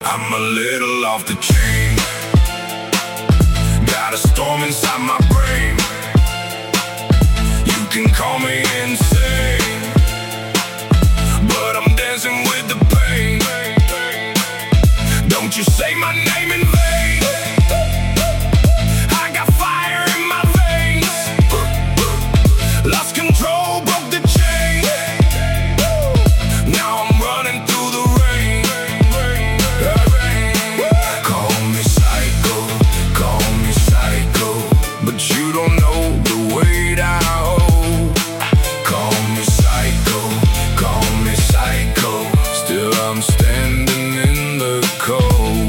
I'm a little off the chain. Got a storm inside my brain. You can call me insane, but I'm dancing with the pain. Don't you say my name in vain. I got fire in my veins. Lost control, broke the chain. Now I'm running through the rain. Call me psycho, but you don't know the weight I hold. Call me psycho, still I'm standing in the cold.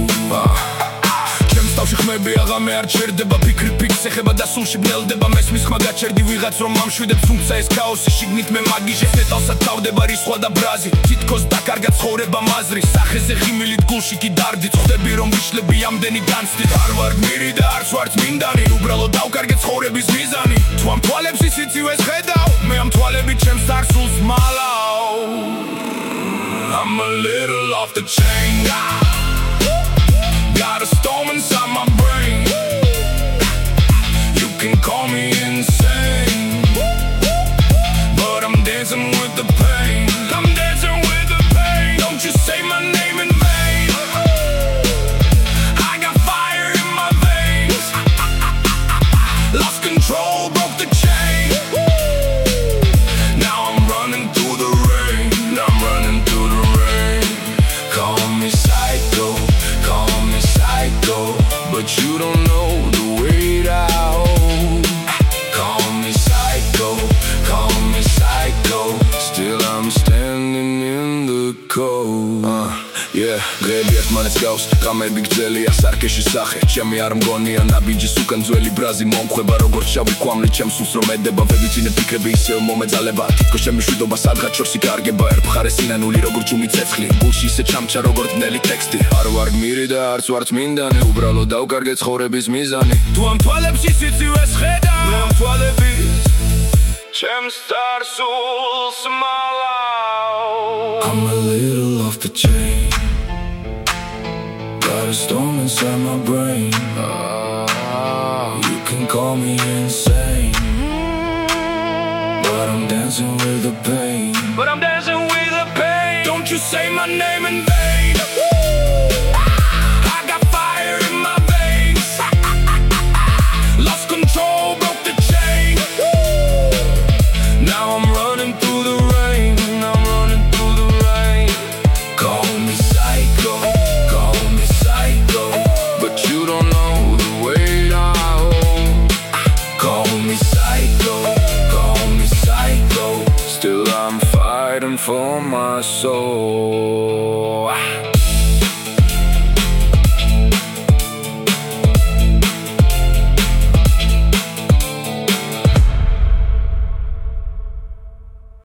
ჩემს თავში ხმები აღა მე არ ჩერდება, ფიქრი ფიქს ეხება და სულში ბნელდება. მესმის ხმა გაჩერდი ვიღაც რომ ამშვიდებს, თუმცა ეს ქაოსი შიგნით მე მაგიჟე ნეტალსად თავდება რისხვა და ბრაზი. თითქოს დაკარგა ცხოვრება მაზრი, სახეზე ღიმილით გულში კი დარდით. ხვდები რომ ვიშლები ამდენი განცდით. არ ვარ გმირი და არც ვარ წმინდანი, უბრალოდ დავკარგე ცხოვრების მიზანი. თუ ამ თვალებს სიცივეს ხედავ, მე ამ თვალებით ჩემს დარსულს მალავ. I'm a little off the chain. Got a storm inside my brain. You can call me insane, but I'm dancing with the pain. I'm dancing with the pain. Don't you say my name in vain. I got fire in my veins. Lost control, broke the chain. Now I'm running through the rain. I'm running through the rain. Call me psycho, but you don't know the weight I hold. Call me psycho, still I'm standing in the cold. დღეები ერთმანეთს გავს, კამები გრძელია სარკეში სახე. ჩემი არ მგონია ნაბიჯის უკან ძველი ბრაზი მომხვება როგორც შავი კვამლი ჩემს სულს რომ ედება. ვებიცინე ფიქრები ისევ მომეძალება, თითქოს ჩემი მშვიდობა სადღაც შორს იკარგება. ერთ მხარეს სინანული როგორც ჯუმი ცეცხლი, გულში ისე ჩამჩა როგორც ბნელი ტექსტი. არ ვარ გმირი და არც ვარ წმინდანი, უბრალოდ დავკარგე ცხოვრების მიზანი. თუ ამ თვალებში სიცივეს ხედავ, მე ამ თვალებით ჩემს დარსულს მალავ. I'm a little off the chain. Got a storm inside my brain. You can call me insane, but I'm dancing with the pain. Don't you say my name in vain. I got fire in my veins. Lost control, broke the chain. Now I'm running through the rain. I'm running through the rain. Call me psycho, but you don't know the weight I hold. Call me psycho, still I'm fighting for my soul.